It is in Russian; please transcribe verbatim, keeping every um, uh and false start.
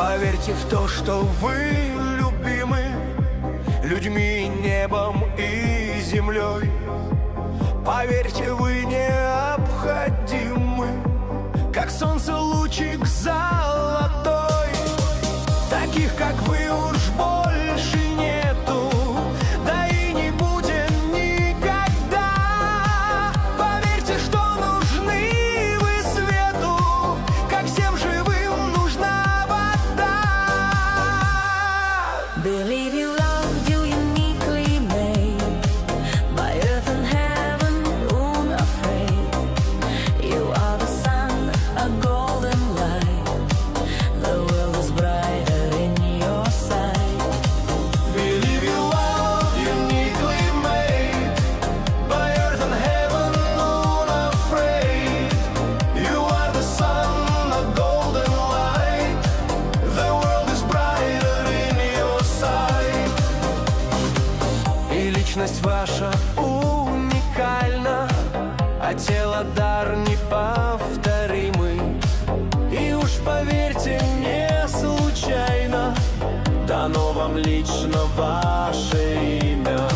Поверьте в то, что вы любимы людьми, небом и землей. Поверьте, вы необходимы, как солнце лучик золотой. Таких, как вы, уж больше нету, да и не будет никогда. Поверьте, что нужны вы свету, как всем живым нужна вода. Believe you loved you uniquely made by earth and heaven, unafraid. You are the sun, a golden light. The world is brighter in your sight. Believe you love uniquely made by earth and heaven, unafraid. You are the sun, a golden light. The world is brighter in your sight. И личность ваша уникальна, а тело дар неповторимый. И уж поверьте, не случайно дано вам лично ваше имя.